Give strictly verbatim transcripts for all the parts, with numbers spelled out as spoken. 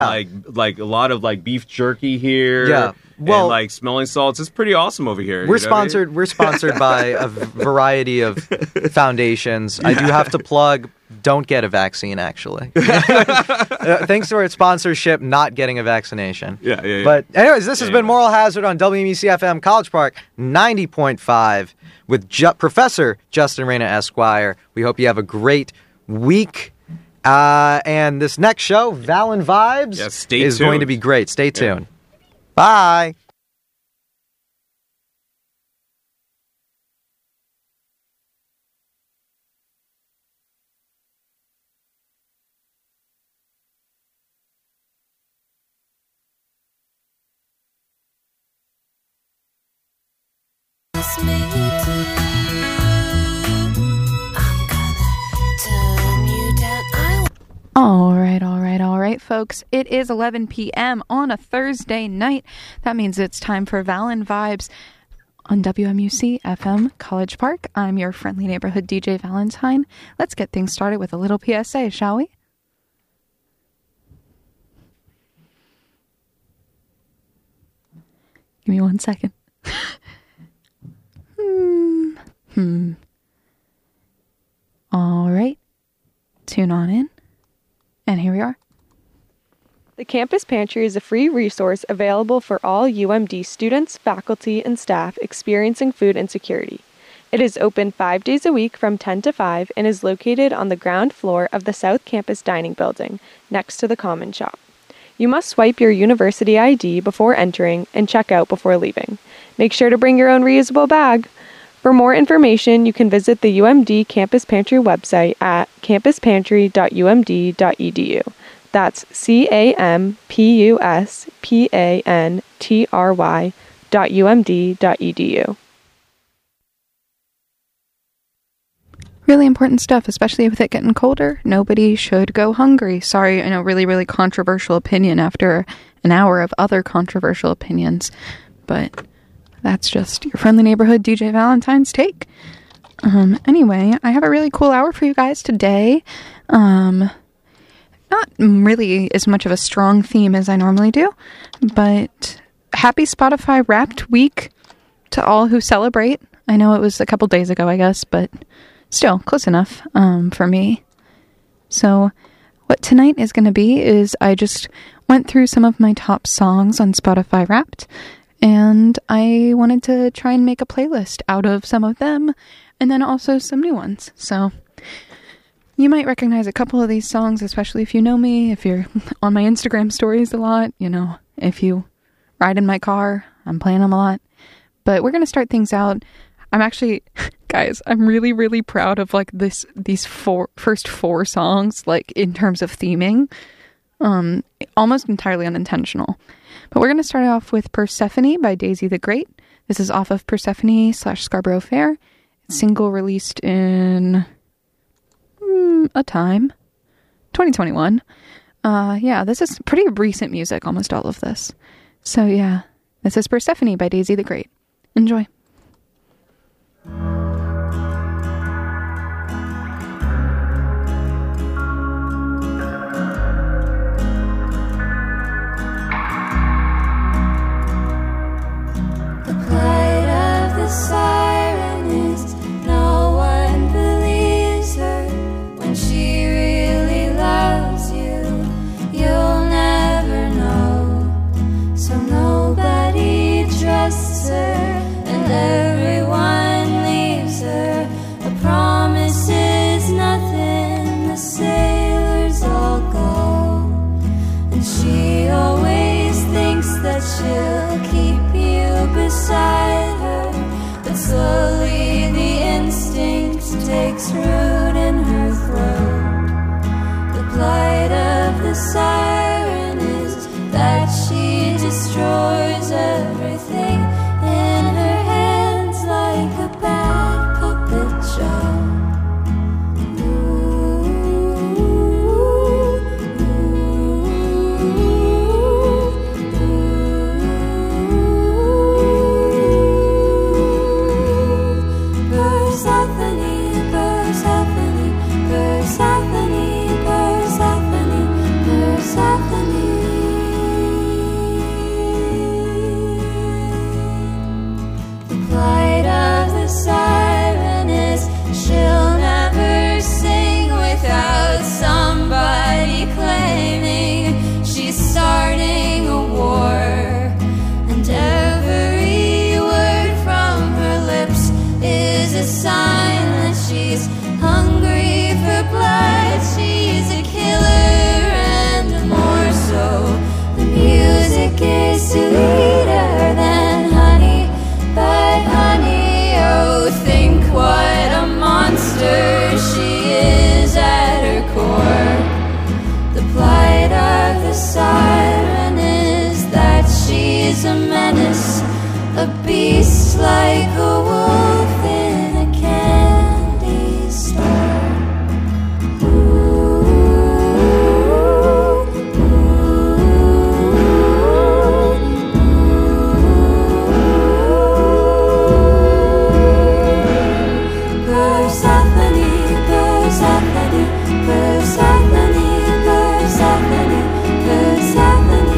like like a lot of like beef jerky here. Yeah. Well, and like smelling salts. It's pretty awesome over here. We're you know sponsored. I mean? We're sponsored by a variety of foundations. Yeah. I do have to plug. Don't get a vaccine, actually. uh, thanks to our sponsorship, not getting a vaccination. Yeah, yeah, yeah. But anyways, this has anyway. been Moral Hazard on W M E C F M College Park ninety point five with Ju- Professor Justin Reyna Esquire. We hope you have a great week. Uh, and this next show, Valen Vibes, yeah, stay is tuned. going to be great. Stay tuned. Yeah. Bye. All right, all right, all right, folks. It is eleven p.m. on a Thursday night. That means it's time for Valen Vibes on W M U C F M College Park. I'm your friendly neighborhood D J Valentine. Let's get things started with a little P S A, shall we? Give me one second. hmm. Hmm. All right. Tune on in. And here we are. The Campus Pantry is a free resource available for all U M D students, faculty, and staff experiencing food insecurity. It is open five days a week from ten to five and is located on the ground floor of the South Campus Dining Building, next to the Common Shop. You must swipe your university I D before entering and check out before leaving. Make sure to bring your own reusable bag. For more information, you can visit the U M D Campus Pantry website at campus pantry dot u m d dot e d u. That's C A M P U S P A N T R Y dot U M D dot E D U. Really important stuff, especially with it getting colder. Nobody should go hungry. Sorry, I know, really, really controversial opinion after an hour of other controversial opinions, but that's just your friendly neighborhood D J Valentine's take. Um, anyway, I have a really cool hour for you guys today. Um, not really as much of a strong theme as I normally do, but happy Spotify Wrapped Week to all who celebrate. I know it was a couple days ago, I guess, but still close enough um, for me. So what tonight is going to be is I just went through some of my top songs on Spotify Wrapped, and I wanted to try and make a playlist out of some of them, and then also some new ones. So you might recognize a couple of these songs, especially if you know me, if you're on my Instagram stories a lot, you know, if you ride in my car, I'm playing them a lot. But we're going to start things out. I'm actually, guys, I'm really, really proud of like this, these four, first four songs, like in terms of theming, um, almost entirely unintentional. But we're going to start off with Persephone by Daisy the Great. This is off of Persephone slash Scarborough Fair. It's single released in mm, a time, twenty twenty-one. Uh, yeah, this is pretty recent music, almost all of this. So yeah, this is Persephone by Daisy the Great. Enjoy. Siren is no one believes her when she really loves you. You'll never know, so nobody trusts her, and everyone leaves her. A promise is nothing, the sailors all go, and she always thinks that she'll keep you beside her. But slowly the instinct takes root in her throat. The plight of the siren is that she destroys everything in her hands like a bad puppet show. Persephone, Persephone, Persephone, Persephone. a beast like a wolf in a candy store. Ooh, Persephone, Persephone, Persephone, Persephone, Persephone.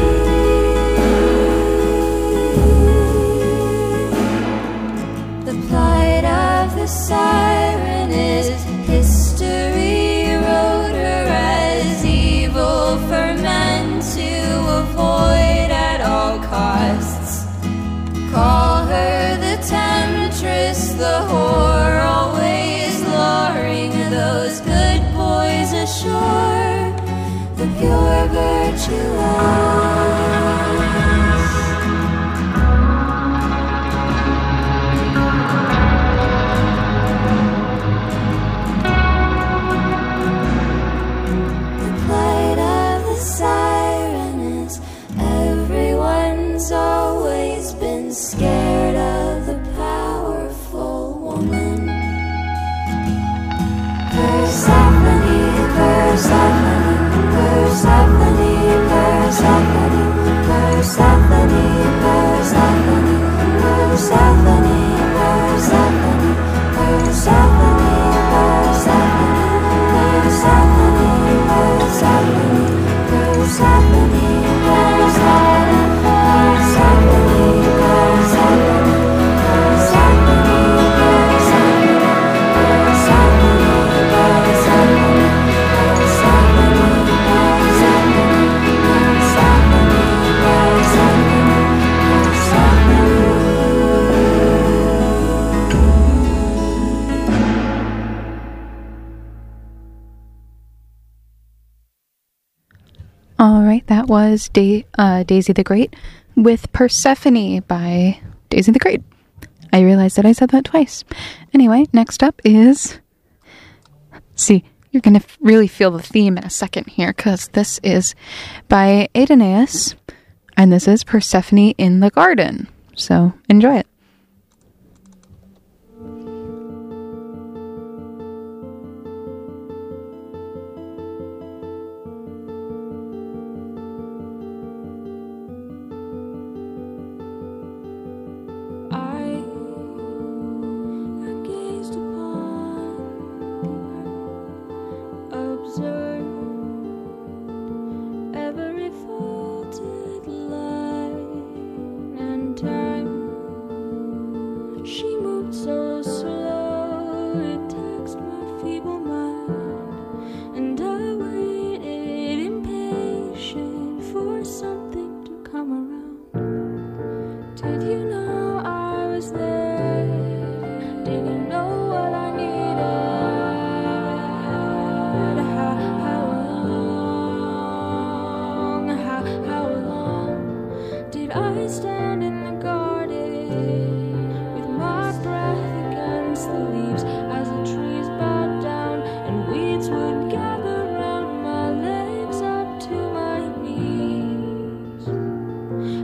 The plight of the siren is history. Wrote her as evil for men to avoid at all costs. Call her the temptress, the whore, always luring those good boys ashore. The pure virtuous. The plight of the siren is everyone's always been scared of the powerful woman. Persephone, Persephone, Persephone, Persephone, Persephone, Persephone, Persephone, Persephone, Persephone, All right, that was da- uh, Daisy the Great with Persephone by Daisy the Great. I realized that I said that twice. Anyway, next up is... See, you're going to f- really feel the theme in a second here, because this is by Aeneas, and this is Persephone in the Garden. So, enjoy it. I, I gazed upon the earth, observed every folded line and time. She moved so slow, it taxed my feeble mind, and I waited impatient for something to come around. Did you know I was there? Did you know what I needed? How, how long, how, how long did I stand in the garden with my breath against the leaves as the trees bowed down and weeds would gather round my legs up to my knees?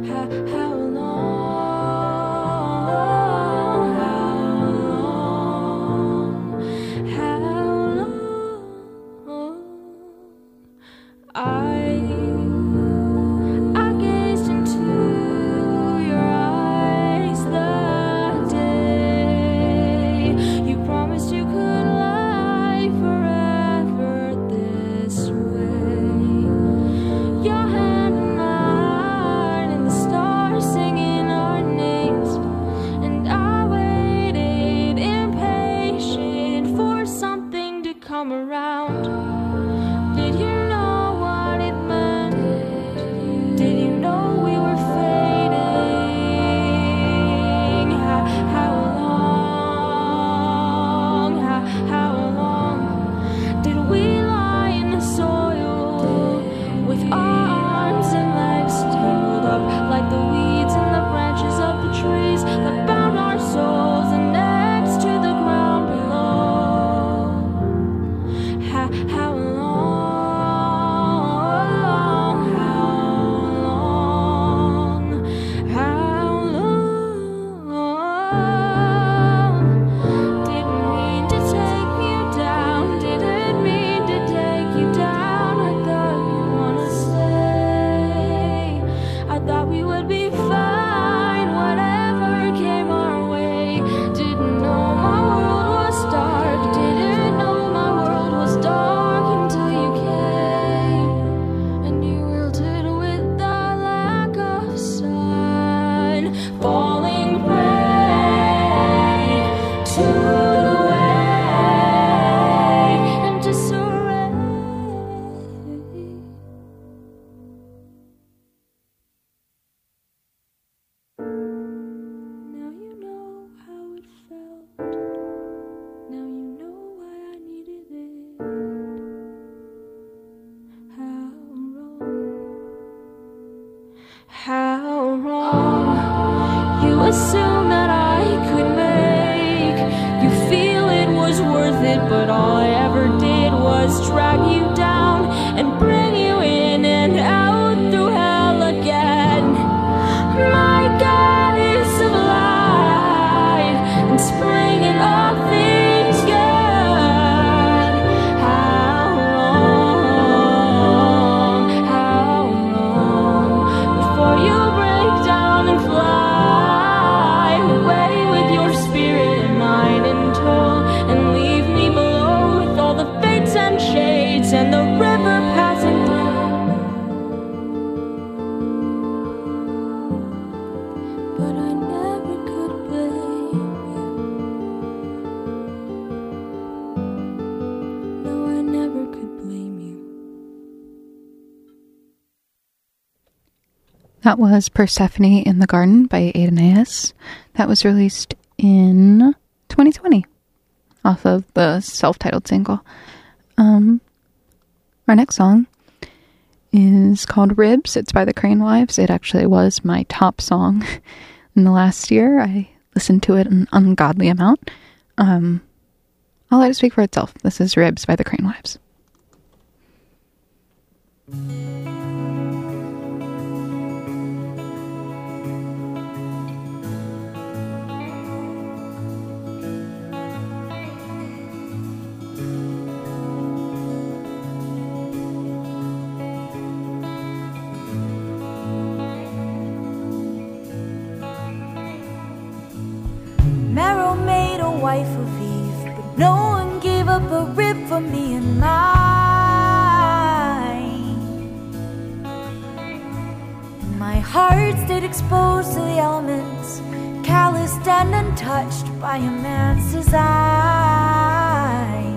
How wrong you assume that I could make you feel it was worth it, but all I ever did was drag you down and bring you in and out through hell again. My goddess of light and springing all things good. How long, how long before you break down and fly away with your spirit and mine in tow and leave me below with all the fates and shades and the river passing through? But I never could blame you. No, I never could blame you. That was Persephone in the Garden by Adonais. That was released in twenty twenty off of the self-titled single. Um, our next song is called Ribs. It's by the Crane Wives. It actually was my top song in the last year. I listened to it an ungodly amount. Um, I'll let it speak for itself. This is Ribs by the Crane Wives. Marrow made a wife of Eve, but no one gave up a rib for me and mine. My heart stayed exposed to the elements, calloused and untouched by a man's design.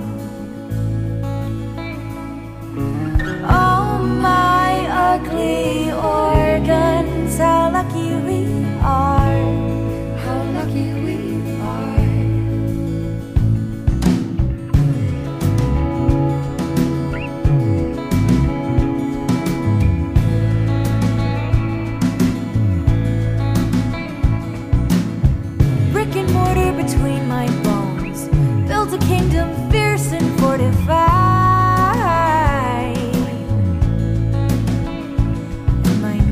Oh, my ugly organs, how lucky we are. How lucky we are. Brick and mortar between my bones, built a kingdom fierce and fortified. My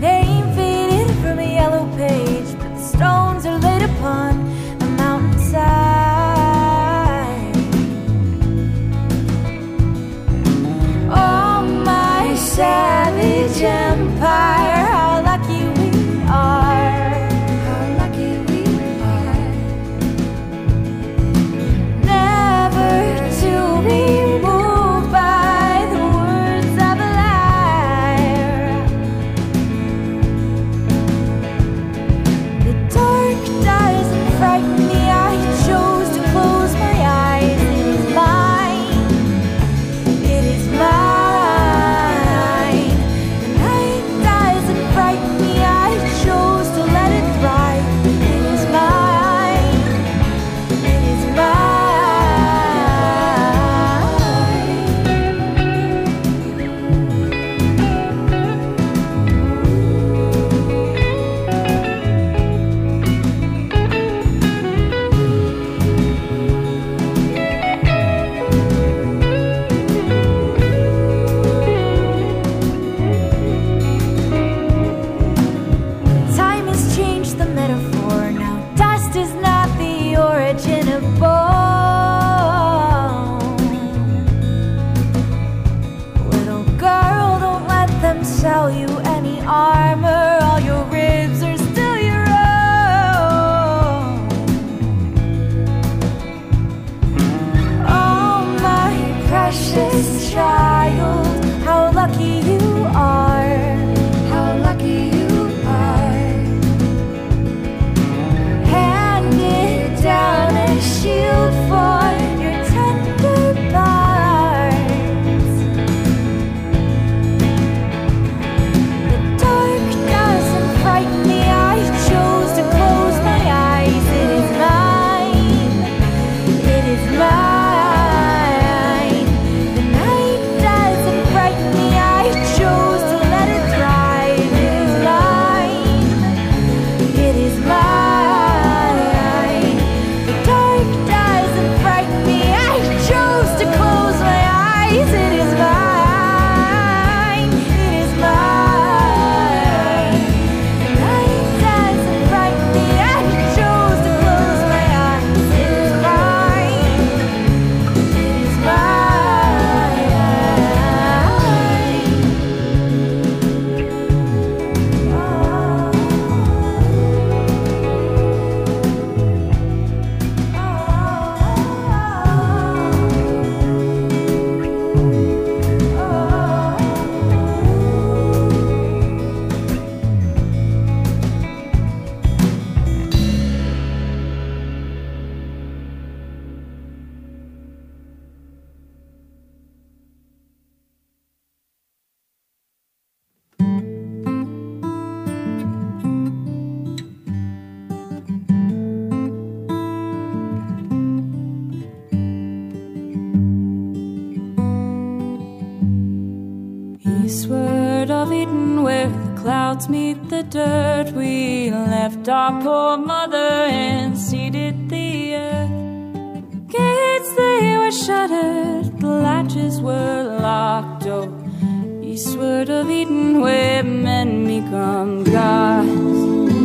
hearts meet the dirt. We left our poor mother and seeded the earth. Gates, they were shuttered, the latches were locked. Oh, eastward of Eden, where men become gods.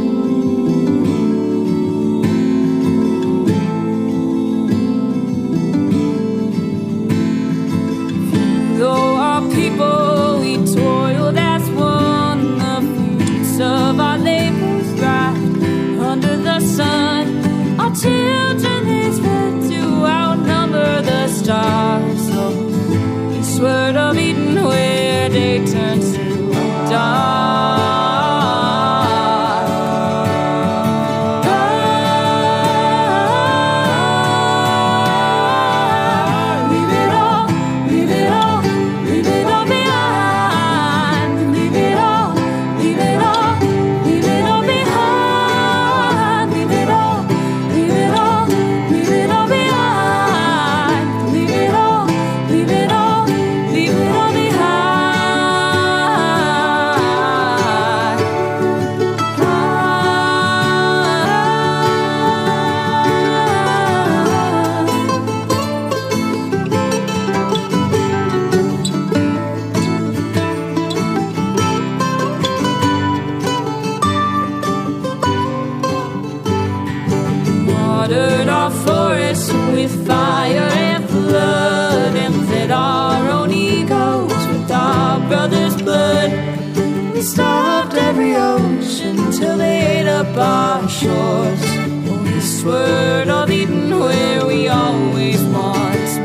Though our people, we toiled as one, the fruits of our labors thrived under the sun. Our children, they fed to outnumber the stars. So eastward of Eden, where day turns to dawn. Watered our forests with fire and flood, and fed our own egos with our brothers' blood. We starved every ocean till they ate up our shores. Oh, eastward of Eden, where we always want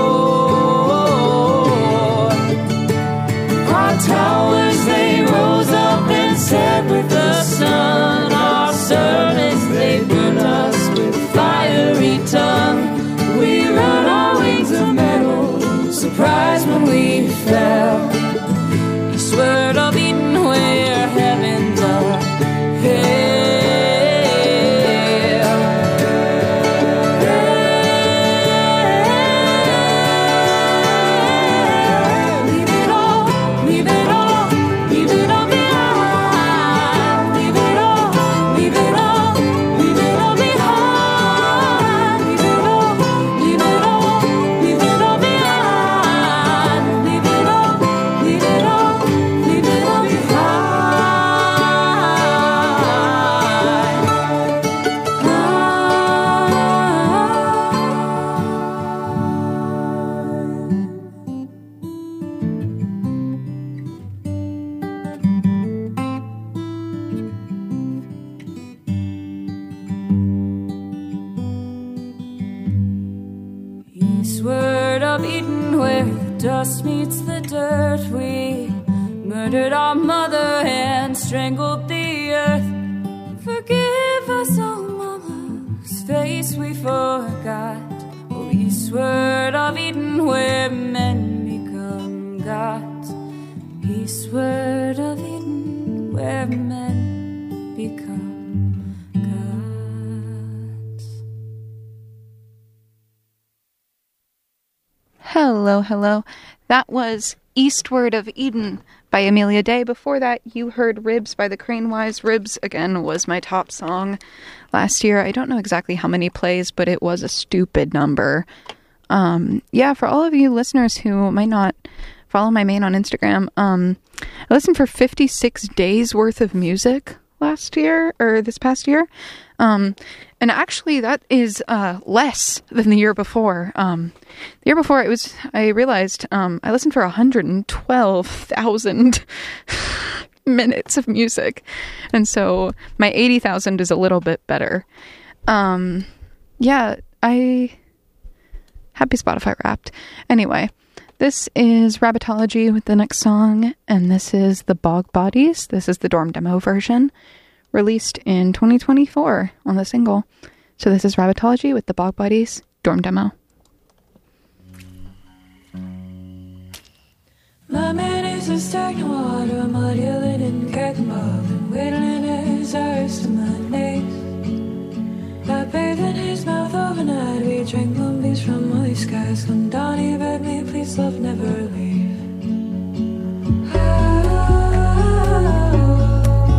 more. Our towers, they rose up and set with the sun. Our servants, they burned us with fiery tongue. We run our wings of metal, surprised when we fell. Eastward of Eden, where heavens are hell. Leave it all, leave it all, leave it all behind. Leave it all, leave it all, leave it all behind. Leave it all, leave it all, leave it all behind. Leave it all, leave it all, leave it all Eastward of Eden, where the dust meets the dirt. We murdered our mother and strangled the earth. Forgive us, oh mama, whose face we forgot. Oh, eastward of Eden, where men become gods. Eastward of Eden, where men become gods. Hello, hello. That was Eastward of Eden by Amelia Day. Before that, you heard Ribs by the Cranewise. Ribs, again, was my top song last year. I don't know exactly how many plays, but it was a stupid number. Um, yeah, for all of you listeners who might not follow my main on Instagram, um, I listened for fifty-six days worth of music last year, or this past year. Um, and actually that is, uh, less than the year before. Um, the year before it was, I realized, um, I listened for one hundred twelve thousand minutes of music. And so my eighty thousand is a little bit better. Um, yeah, I, happy Spotify Wrapped. Anyway, this is Rabbitology with the next song, and this is the Bog Bodies. This is the Dorm Demo version, released in twenty twenty-four on the single. So this is Rabbitology with the Bog Bodies, Dorm Demo. My man is a stagnant water, muddy linen, cake and bob, and whittling his eyes to my knees. I bathed in his mouth overnight, we drank lumbies from muddy skies. Come down, he begged me, please love, never leave. Oh,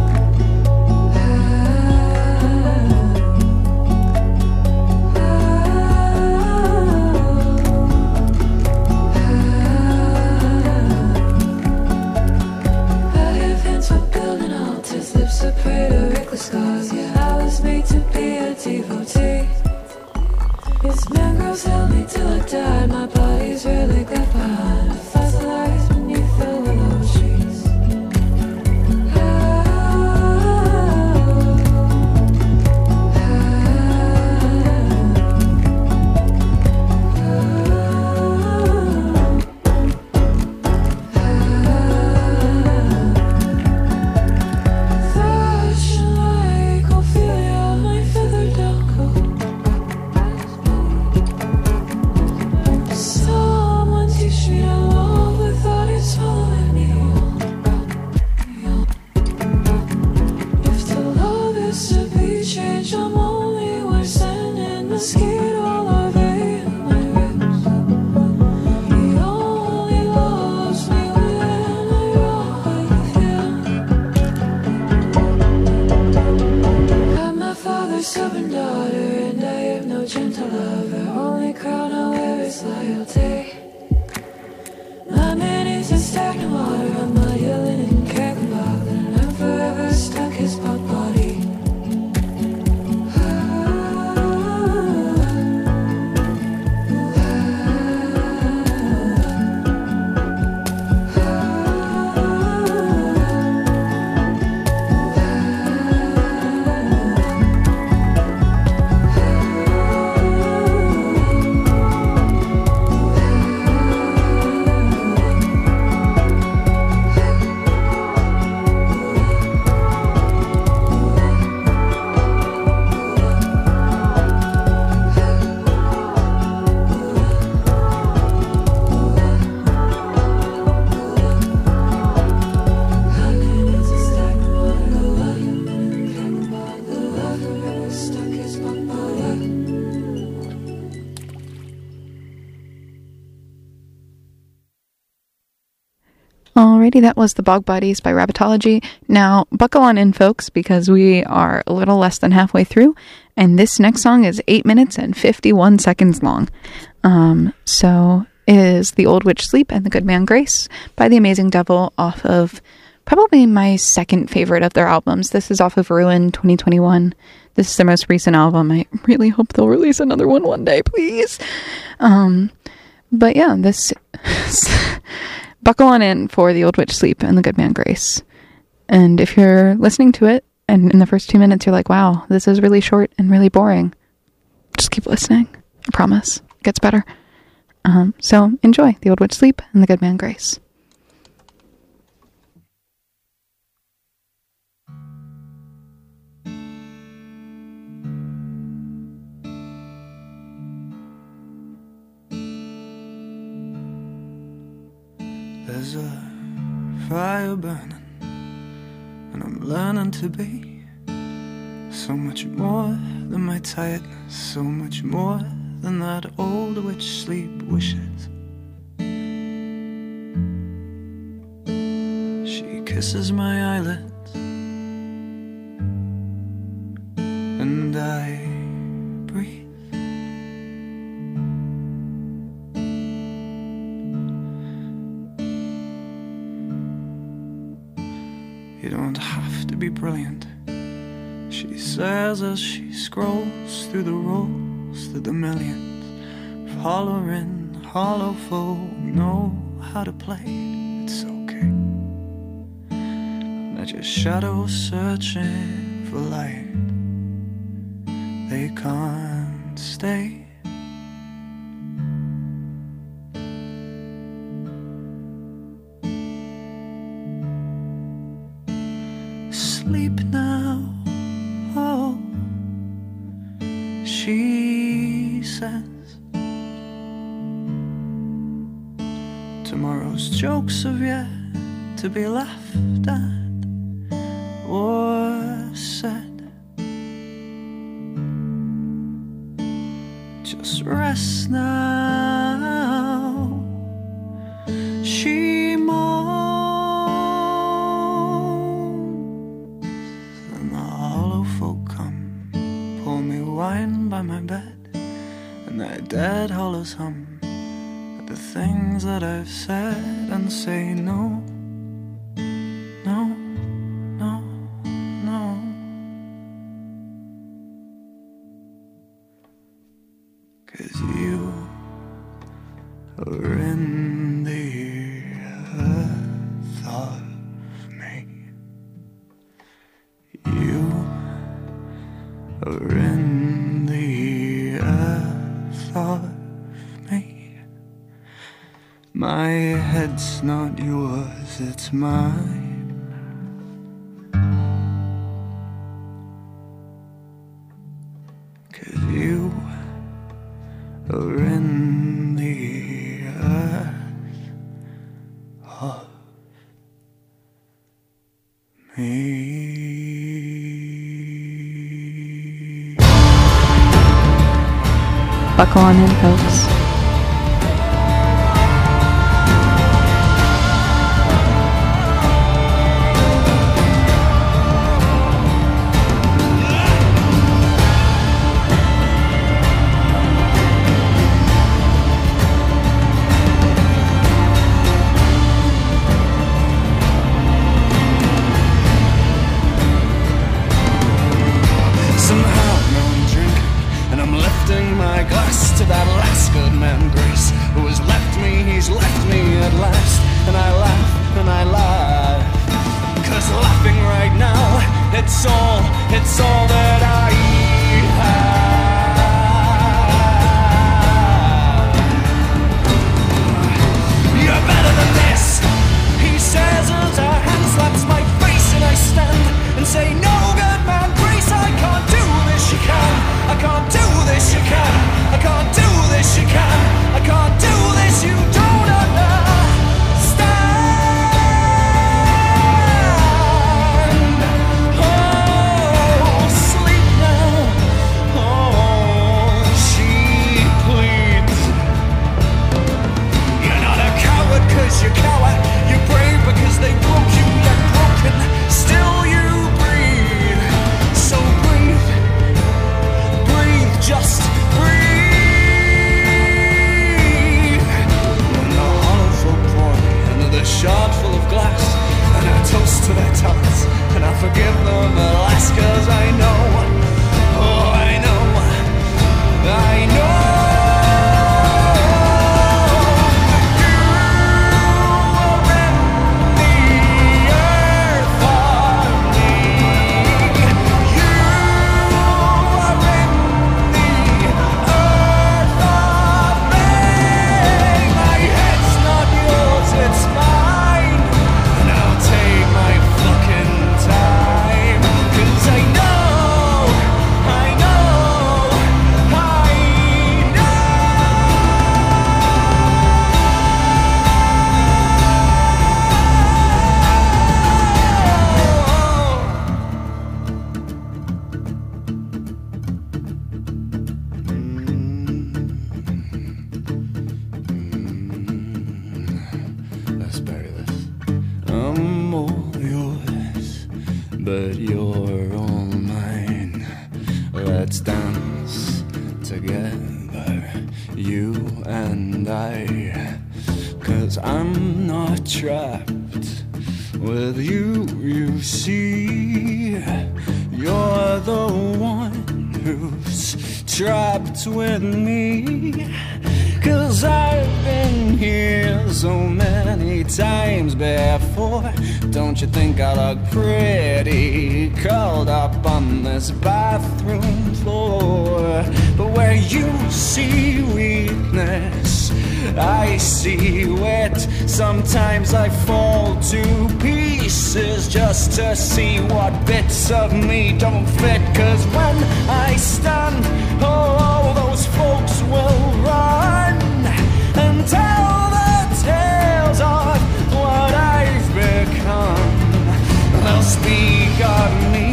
Alrighty, that was The Bog Buddies by Rabbitology. Now, buckle on in, folks, because we are a little less than halfway through, and this next song is eight minutes and fifty-one seconds long. Um, so it is The Old Witch Sleep and The Good Man Grace by The Amazing Devil, off of probably my second favorite of their albums. This is off of Ruin twenty twenty-one. This is their most recent album. I really hope they'll release another one one day, please. Um, but yeah, this... buckle on in for The Old Witch Sleep and The Good Man Grace. And if you're listening to it, and in the first two minutes you're like, wow, this is really short and really boring, just keep listening. I promise. It gets better. Um, so enjoy The Old Witch Sleep and The Good Man Grace. There's a fire burning, and I'm learning to be so much more than my tiredness, so much more than that old witch sleep wishes. She kisses my eyelids, and I breathe. You don't have to be brilliant, she says as she scrolls through the rolls, through the millions of hollering, hollow folk know how to play. It's okay. They're just shadows searching for light. They can't stay. Sleep now, oh, she says. Tomorrow's jokes have yet to be laughed at or said. Just rest now, she moans. Wine by my bed, and their dead hollows hum at the things that I've said, and say no, no, no, no. 'Cause you are in the earth of me. You are in the earth of me. My head's not yours, it's mine. 'Cause you are in the earth of me. Buckle on in, folks. To that last good man Grace, who has left me, he's left me at last. And I laugh and I laugh, 'cause laughing right now, it's all, it's all that I have. You're better than this, he says as a hand slaps my face, and I stand and say, no good man Grace, I can't do this, you can. I can't do this, you can. I can't do this, you can. I can't do this, you don't understand. yes, 'cause I know, oh, I know, I know. But you're all mine. Let's dance together, you and I. 'Cause I'm not trapped with you, you see. You're the one who's trapped with me. 'Cause I've been here so many times before. Don't you think I look pretty curled up on this bathroom floor? But where you see weakness, I see wit. Sometimes I fall to pieces just to see what bits of me don't fit. 'Cause when I stand, oh, those folks will run and tell the tales of what I've become. They'll speak of me,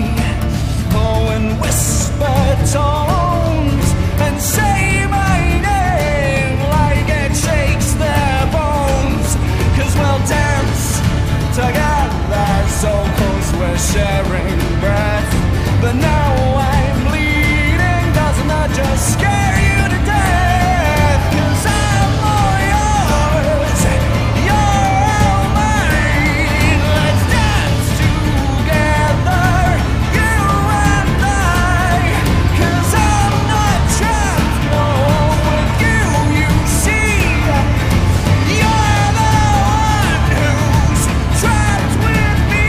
oh, in whispered tones, and say my name like it shakes their bones. 'Cause we'll dance together so close we're sharing breath. But now I'm bleeding, doesn't that just scare you to death? 'Cause I'm all yours, you're all mine. Let's dance together, you and I. 'Cause I'm not trapped, no, with you, you see. You're the one who's trapped with me.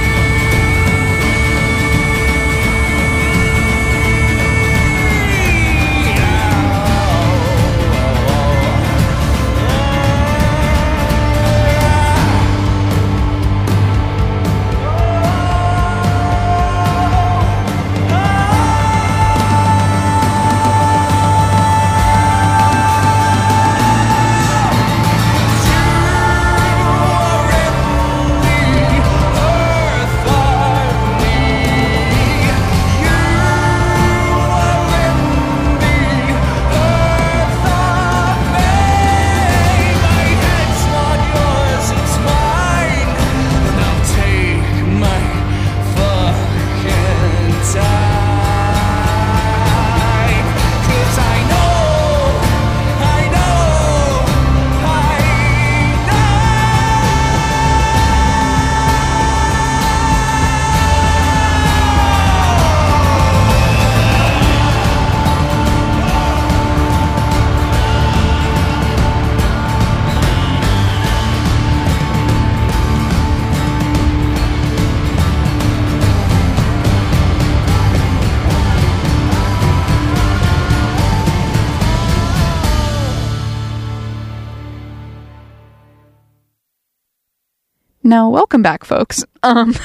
Now, welcome back, folks. Um,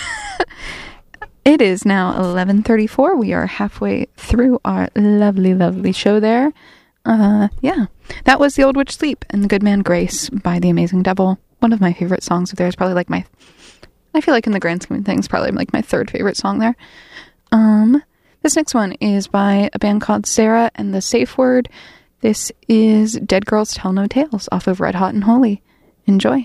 it is now eleven thirty-four. We are halfway through our lovely, lovely show there. Uh, yeah. That was The Old Witch Sleep and The Good Man Grace by The Amazing Devil. One of my favorite songs of theirs. Probably like my, I feel like in the grand scheme of things, probably like my third favorite song there. Um, this next one is by a band called Sarah and the Safe Word. This is Dead Girls Tell No Tales off of Red Hot and Holy. Enjoy.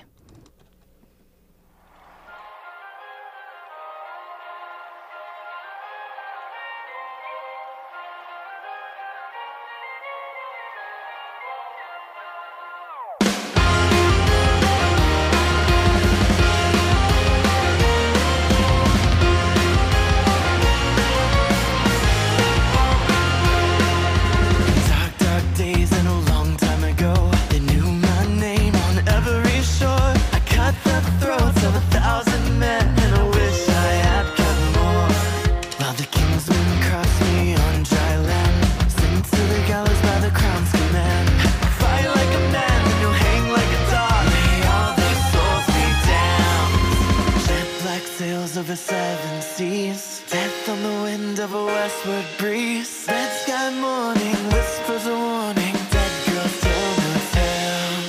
Thank over seven seas. Death on the wind of a westward breeze. Red sky morning whispers a warning. Dead girls tell no tales.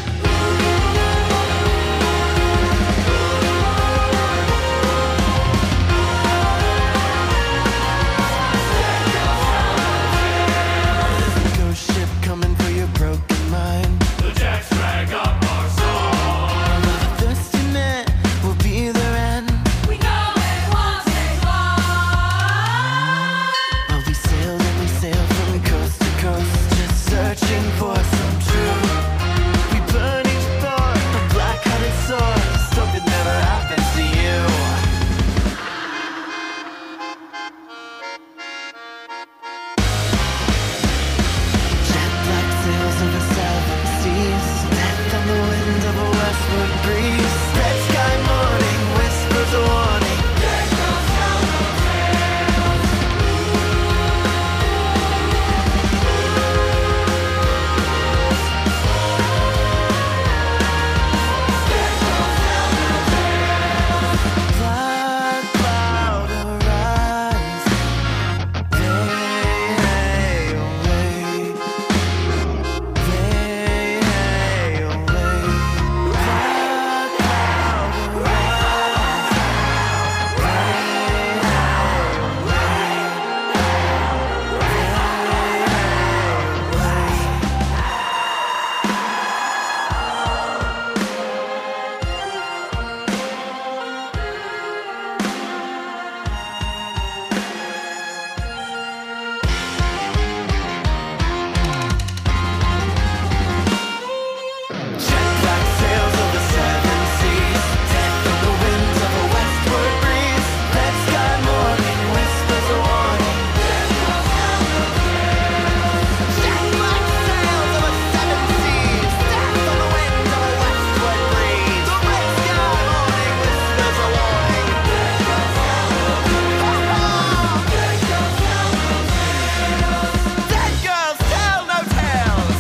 Ghost ship coming for your broken mind. The jacks drag up our song. Thirsty men will be their end. We know it won't take long. While we sailed and we sailed from coast to coast, just searching for some truth. We burn each thorn, a black-hearted sword. Hope it never happens to you. Jet black sails over seven seas. Death on the wind of a westward breeze. Red sky morning whispers a warning. Black cloud arise. They away. They away. Black cloud arise. Jet black sails over seven seas. Death on the winds of a westward breeze. Red sky morning whispers a warning. Jet black sails over seven seas. Death on the winds of a westward breeze. Red sky morning whispers a warning. Dead girls tell no tales.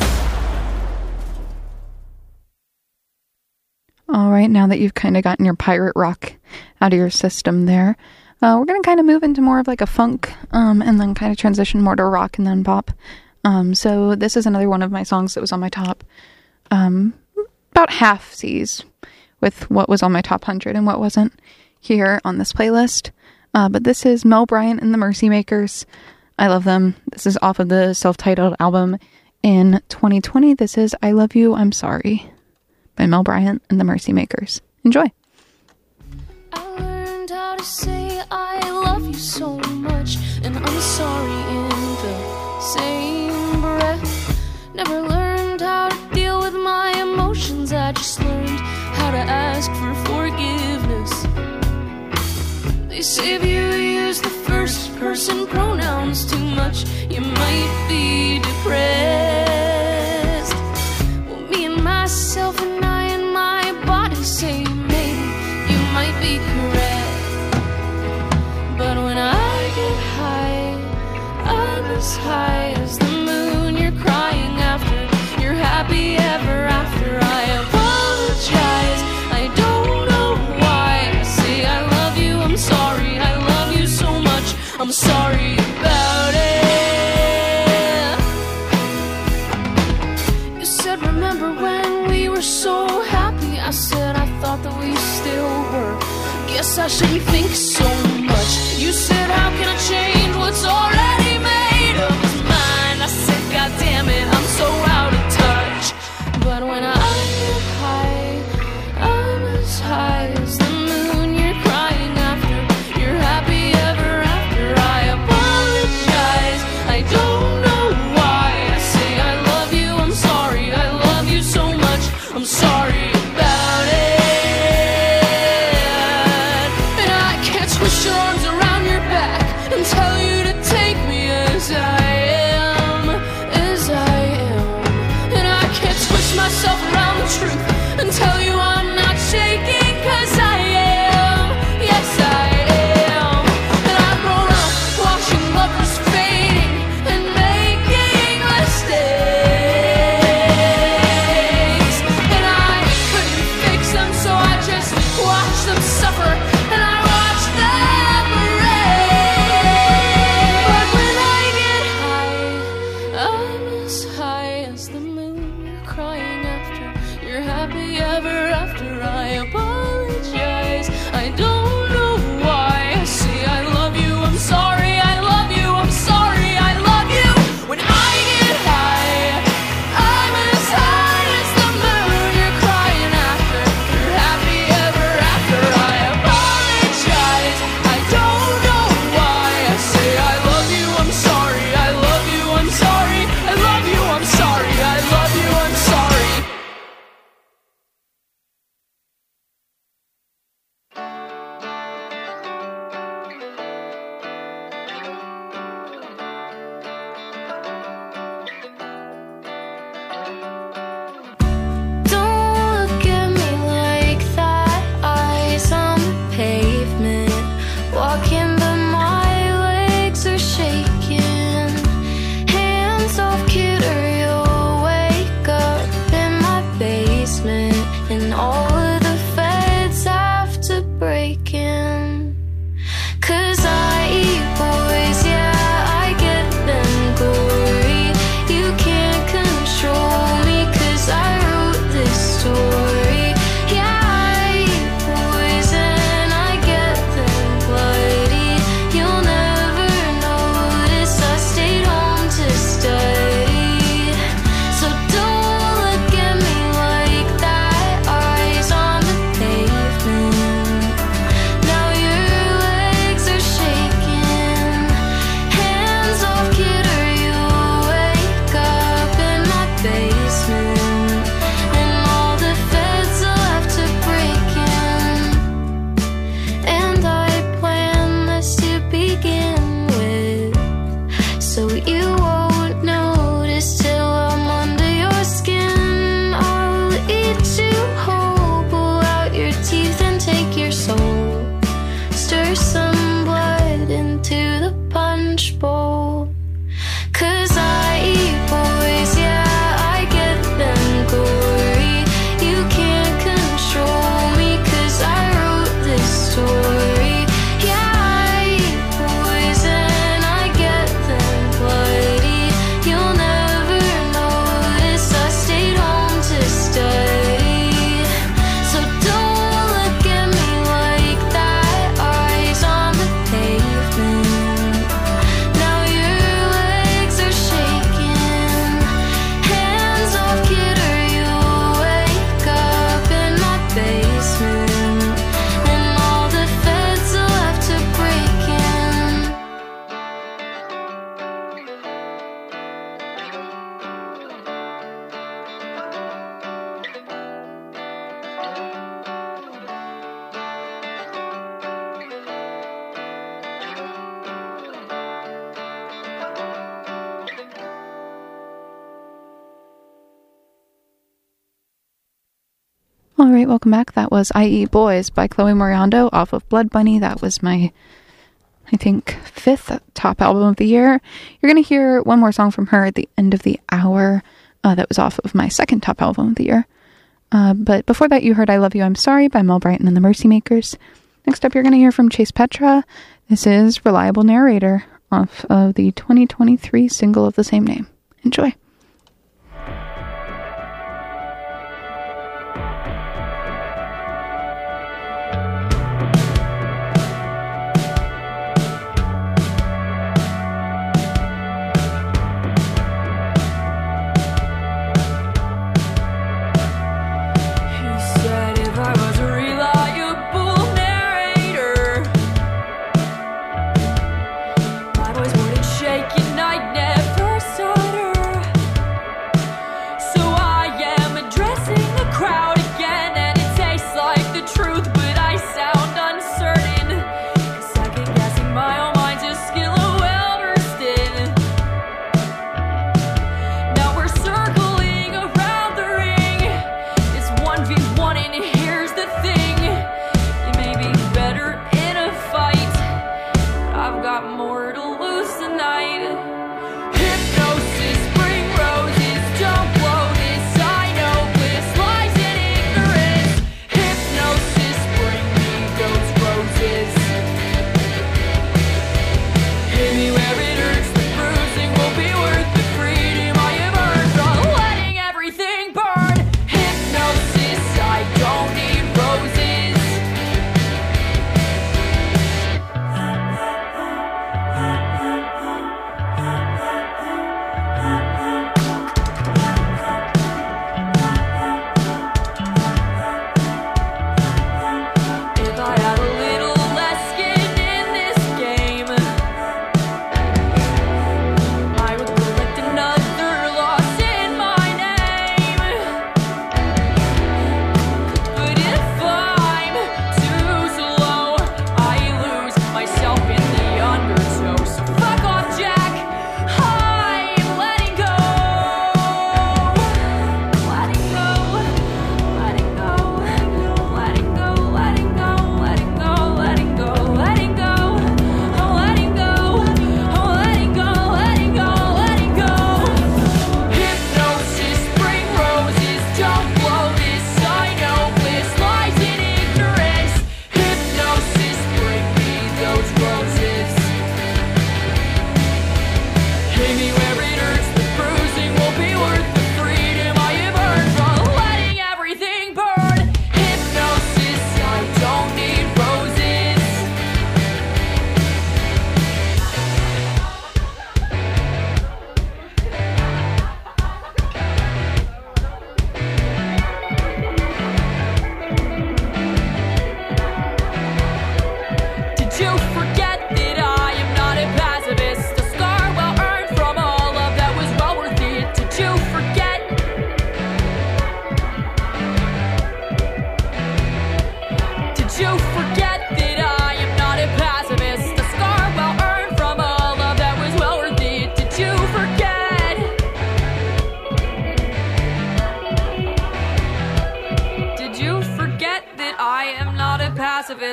All right, now that you've kind of gotten your pirate rock out of your system there, uh, we're going to kind of move into more of like a funk um, and then kind of transition more to rock and then pop. Um, so this is another one of my songs that was on my top, um, about half C's with what was on my top one hundred and what wasn't here on this playlist. Uh, but this is Mel Bryant and the Mercy Makers. I love them. This is off of the self-titled album in twenty twenty. This is I Love You, I'm Sorry by Mel Bryant and the Mercy Makers. Enjoy. I learned how to say I love you so much, and I'm sorry in the same breath. Never learned how to deal with my emotions, I just learned how to ask for forgiveness. They say if you use the first person pronouns too much, you might be depressed. Well, me and myself and I and my body say maybe you might be correct. But when I get high, I'm as high as the moon. You're crying after, you're happy ever after. I apologize, I don't know why. I say I love you, I'm sorry, I love you so much, I'm sorry about it. You said remember when we were so happy. I said I thought that we still were. Guess I shouldn't think so much. You said how can I change what's already made up his mind? I said god damn it, I'm so out of touch. But when I get high, I'm as high as the moon. You're crying after, you're happy ever after. I apologize, I don't know why. I say I love you, I'm sorry, I love you so much, I'm sorry about it. And I can't twist your arms around your begin with, so you won't notice till I'm under your skin. I'll eat you whole, pull out your teeth and take your soul, stir some blood into the punch bowl. 'Cause I eat boys, yeah, I get them gory. You can't control me 'cause I wrote this story. Yeah, I eat boys and I get them bloody. You'll never notice I stayed home to study. So don't look at me like that, eyes on the pavement. Now your legs are shaking. Hands off, kid, or you'll wake up in my basement, and all the feds will have to break in. All right, welcome back. That was I Eat Boys by Chloe Moriando off of Blood Bunny. That was my, I think, fifth top album of the year. You're going to hear one more song from her at the end of the hour. Uh, that was off of my second top album of the year. Uh, but before that, you heard I Love You, I'm Sorry by Mel Brighton and the Mercy Makers. Next up, you're going to hear from Chase Petra. This is Reliable Narrator off of the twenty twenty-three single of the same name. Enjoy. He said if I was a reliable narrator, my voice wouldn't shake and I'd never stutter.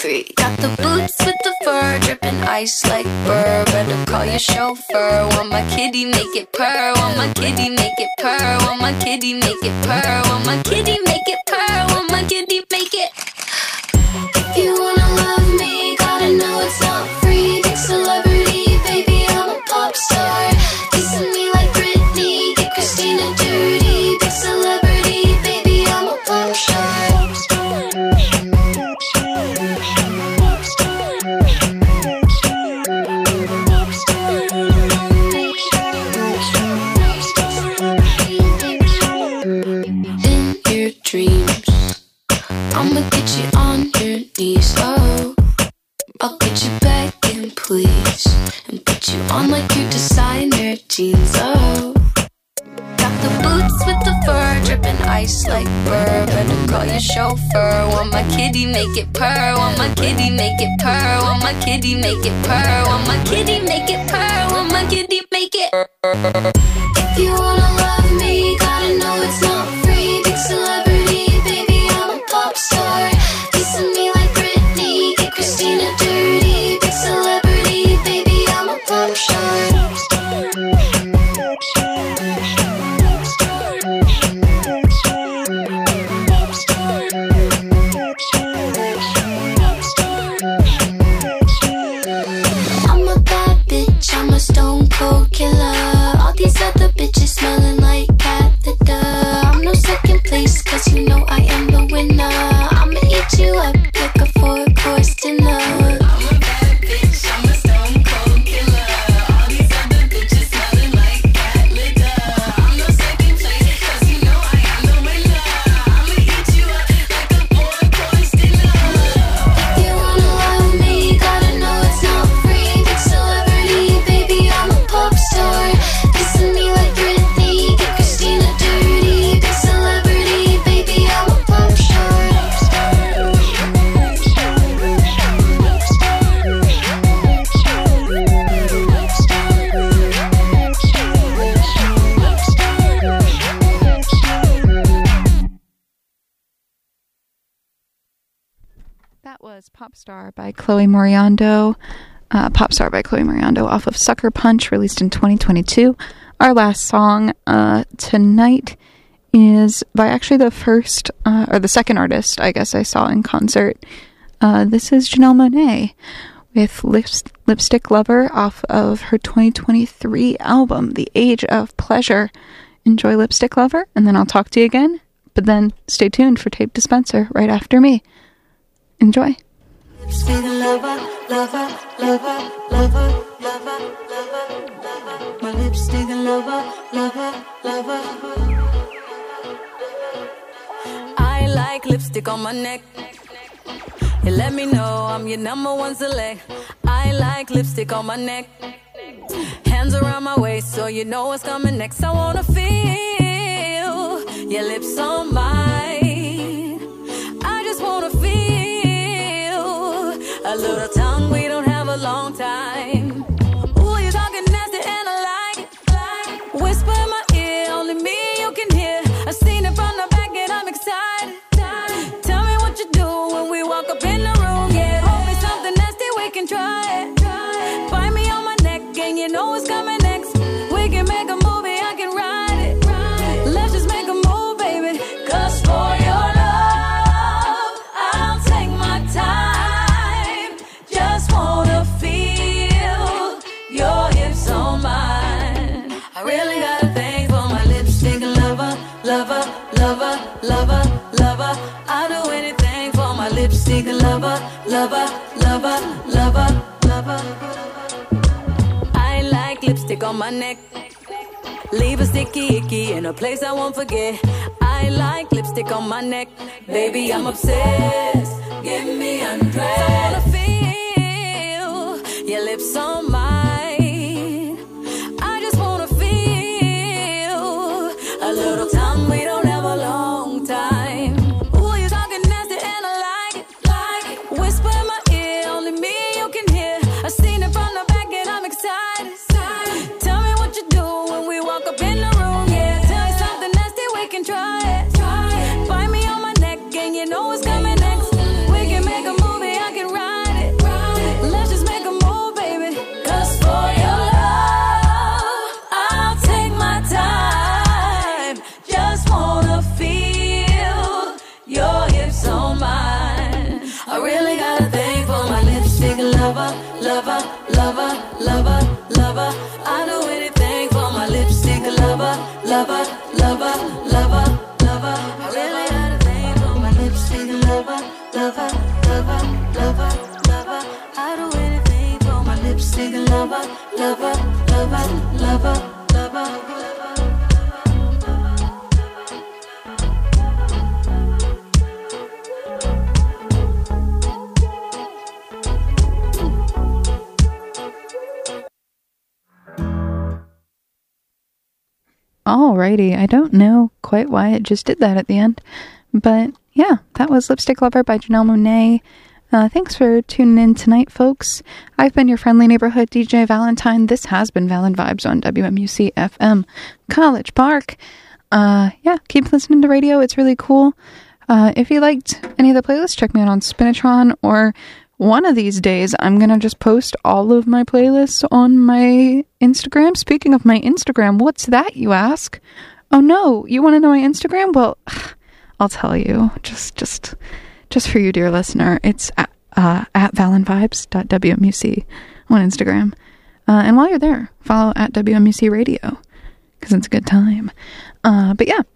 free. Got the boots with the fur, dripping ice like burr. Better call your chauffeur. Want my kitty make it purr. Want my kitty make it purr. Want my kitty make it purr. Want my kitty make it purr. Want my kitty make it. If you wanna love me, gotta know it's not free. Big celebrity, baby, I'm a pop star. Kissing me like Britney, get Christina dirty. Big celebrity, baby, I'm a pop star. I'ma get you on your knees, oh. I'll get you begging, please, and put you on like your designer jeans, oh. Got the boots with the fur, dripping ice like burr. Better call your chauffeur. Want my kitty make it purr. Want my kitty make it purr. Want my kitty make it purr. Want my kitty make it purr. Want my kitty make it. If you wanna love me, gotta know it's not free. Big celebrity, baby, I'm a pop star. Kissing me like Britney, get Christina dirty. Big celebrity, baby, I'm a pop star. I'm a bad bitch, I'm a stone cold killer. All these other bitches smelling like cat litter. I'm no second place, cause you know I am the winner. I'ma eat you up like a four-course dinner. I'm a bad bitch, I'm a stone cold killer. All these other bitches smelling like cat litter. I'm no second place, cause you know I am the winner. I'ma eat you up like a four-course dinner. If you wanna love me, gotta know it's not free. Big celebrity, baby, I'm a pop star. Kissing me like Britney, get Christina dirty. Big celebrity, baby, I'm a pop star. That was Pop Star by Chloe Moriando. Uh, Pop Star by Chloe Moriando off of Sucker Punch, released in twenty twenty-two. Our last song uh, tonight is by actually the first, uh, or the second artist, I guess, I saw in concert. Uh, this is Janelle Monáe with Lips- Lipstick Lover off of her twenty twenty-three album, The Age of Pleasure. Enjoy Lipstick Lover, and then I'll talk to you again. But then stay tuned for Tape Dispenser right after me. Enjoy. Lipstick lover, lover, lover, lover, lover, lover, lover. My lipstick lover, lover, lover. I like lipstick on my neck. You let me know I'm your number one select. I like lipstick on my neck. Hands around my waist so you know what's coming next. I wanna feel your lips on mine. I just wanna feel a little tongue, we don't have a long time. Ooh, you're talking nasty and I like it. Whisper in my ear, only me you can hear. I've seen it from the back and I'm excited. Tell me what you do when we walk up in the room. Yeah, hold me something nasty, we can try it. Bite me on my neck and you know what's coming next. We can make a movie, I can write it. Let's just make a move, baby. Cause for your love, I'll take my time. Just wanna feel your hips on mine. I really got a thing for my lipstick lover, lover, lover, lover, lover. I'll do anything for my lipstick lover, lover, lover, lover, lover. I like lipstick on my neck. Leave a sticky icky in a place I won't forget. I like lipstick on my neck. Baby, I'm obsessed. Give me undressed. I wanna feel your lips on mine. I just wanna feel a little time. We don't have a long time. Ooh, you're talking nasty and I like it. Like it. Whisper in my ear, only me you can hear. I've seen it from the back and I'm excited. Tell me what you do when we walk up in the room. Yeah, tell me something nasty, we can try it. Bite me on my neck and you know what's coming next. We can make a movie, I can write. lover, lover, lover. I do anything for my lipstick lover, lover, lover, lover, lover. I really had a thing for my lipstick lover, lover, lover, lover, lover. I do anything for my lipstick lover, lover, lover, lover, lover. Alrighty, I don't know quite why it just did that at the end, but yeah, that was Lipstick Lover by Janelle Monáe. Uh, thanks for tuning in tonight, folks. I've been your friendly neighborhood D J Valentine. This has been Valen Vibes on W M U C F M College Park. Uh, yeah, keep listening to radio. It's really cool. Uh, if you liked any of the playlists, check me out on Spinatron, or one of these days, I'm going to just post all of my playlists on my Instagram. Speaking of my Instagram, what's that, you ask? Oh no, you want to know my Instagram? Well, I'll tell you. Just, just, just for you, dear listener. It's at, uh, at valenvibes dot W M U C on Instagram. Uh, and while you're there, follow at W M U C Radio, because it's a good time. Uh, but yeah,